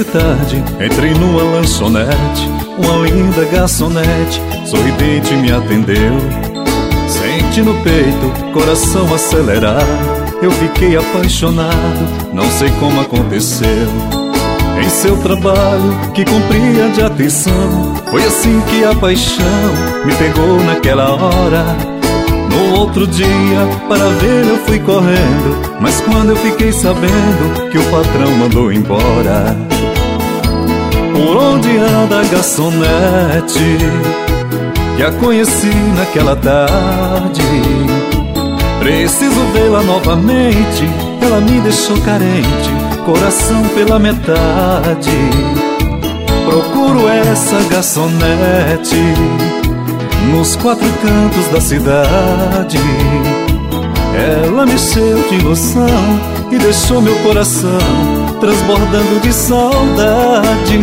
tarde, entrei numa lanchonete. Uma linda garçonete, sorridente, me atendeu. Senti no peito, coração acelerado. Eu fiquei apaixonado, não sei como aconteceu. Em seu trabalho, que cumpria de atenção, foi assim que a paixão me pegou naquela hora. No outro dia, para ver eu fui correndo, mas quando eu fiquei sabendo que o patrão mandou embora. Por onde anda a garçonete, que a conheci naquela tarde? Preciso vê-la novamente, ela me deixou carente, coração pela metade. Procuro essa garçonete nos quatro cantos da cidade. Ela mexeu de ilusão e deixou meu coração transbordando de saudade.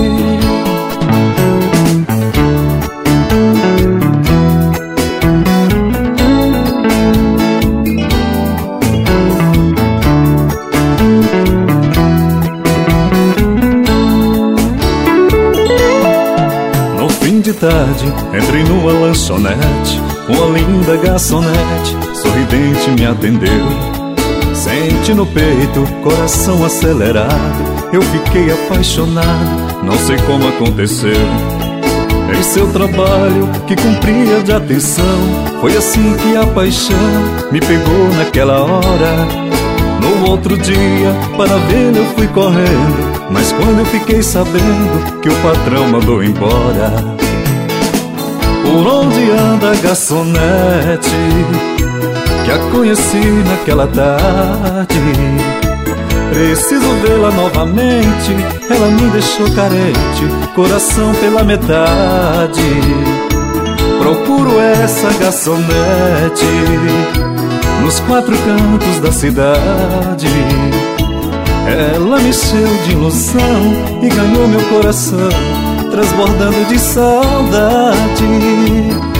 No fim de tarde, entrei numa lanchonete. Uma linda garçonete, sorridente, me atendeu. Sente no peito, coração acelerado. Eu fiquei apaixonado, não sei como aconteceu. Em seu trabalho, que cumpria de atenção, foi assim que a paixão me pegou naquela hora. No outro dia, para ver eu fui correndo, mas quando eu fiquei sabendo que o patrão mandou embora. Por onde anda a garçonete, que a conheci naquela tarde? Preciso vê-la novamente, ela me deixou carente, coração pela metade. Procuro essa garçonete nos quatro cantos da cidade. Ela mexeu de ilusão e ganhou meu coração transbordando de saudade.